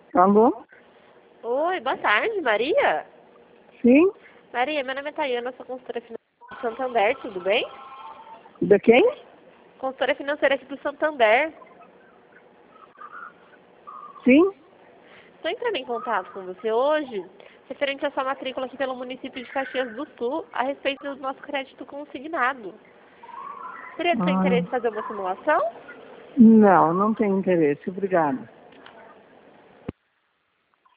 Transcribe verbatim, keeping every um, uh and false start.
Alô? Oi, boa tarde, Maria. Sim? Maria, meu nome é Tayana, sou consultora financeira do Santander, tudo bem? De quem? Consultora financeira aqui do Santander. Sim? Estou entrando em contato com você hoje, referente à sua matrícula aqui pelo município de Caxias do Sul, a respeito do nosso crédito consignado. Seria do seu Ah, interesse fazer uma simulação? não, não tenho interesse. Obrigada.